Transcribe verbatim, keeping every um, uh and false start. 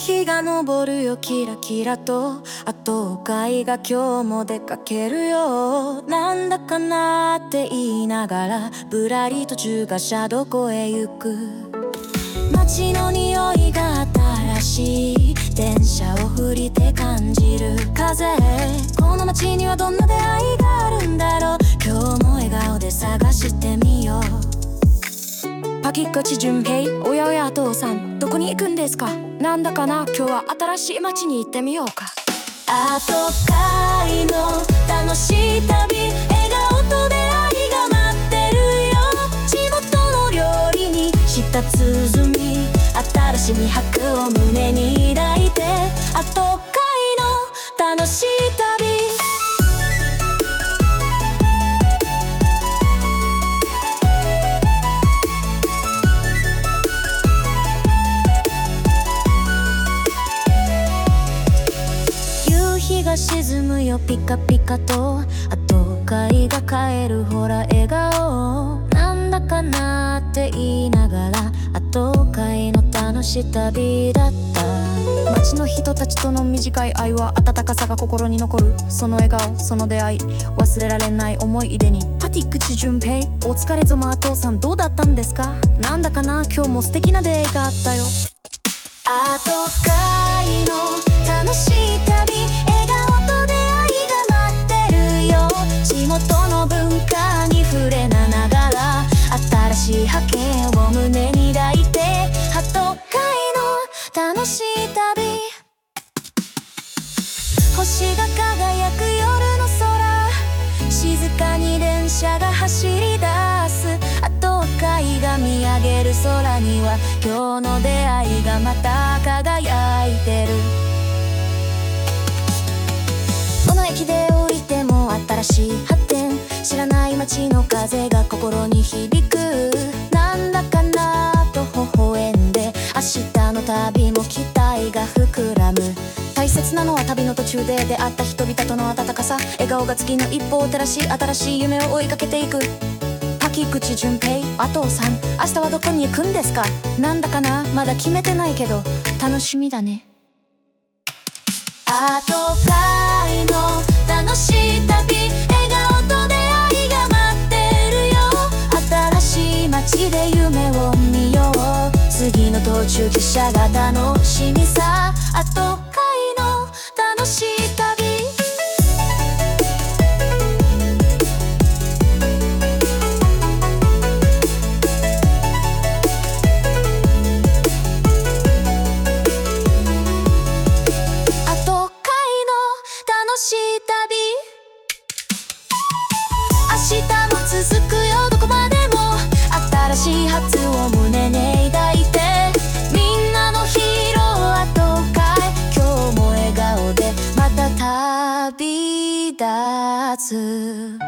日が昇るよキラキラと、後悔が今日も出かけるよ。なんだかなって言いながらぶらり途中が車どこへ行く。街の匂いが新しい電車を降りて感じる風。この街にはどんな出会いがあるんだろう。今日も笑顔で探してみよう。パキッ口順平、おやおやお父さんどこに行くんですか。なんだかな今日は新しい街に行ってみようか。後悔の楽しい旅、笑顔と出会いが待ってるよ。地元の料理に舌鼓、新しいに白を胸に抱いて、後悔の楽しい旅。夕日が沈むよピカピカと、後悔が帰るほら笑顔。なんだかなって言いながら後悔の楽しい旅だった。街の人たちとの短い愛は温かさが心に残る。その笑顔、その出会い、忘れられない思い出に。パティックチ順平、お疲れ様お父さんどうだったんですか。なんだかな今日も素敵な出会いがあったよ。後悔の楽しい旅、笑顔と出会いが待ってるよ。地元の文化に触れながら新しい発見を胸に抱いて、後悔の楽しい旅。星が輝く夜の空、静かに電車が走り出す。後悔が見上げる空には今日の出会いがまた輝いてる。どの駅で降りても新しい発見、知らない街の風が心に響く。なんだかなと微笑んで、明日の旅も期待が膨らむ。大切なのは旅の途中で出会った人々との温かさ。笑顔が次の一歩を照らし、新しい夢を追いかけていく。パキ口順平、お父さん明日はどこに行くんですか。なんだかなまだ決めてないけど楽しみだね。後悔の楽しい旅、笑顔と出会いが待ってるよ。新しい街で夢を見よう。次の途中下車が楽しみさ。後悔の楽しい旅。明日も続くよどこまでも。新しい初を胸に抱いて、みんなのヒーロー後悔。今日も笑顔でまた旅立つ。